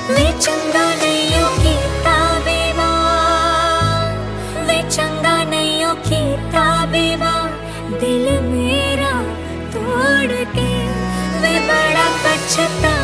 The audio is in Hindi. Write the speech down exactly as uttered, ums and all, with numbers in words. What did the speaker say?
वे चंगा नैयों की ताबीबा, वे चंगा नैयों की ताबीबा, दिल मेरा तोड़ के वे बड़ा पछता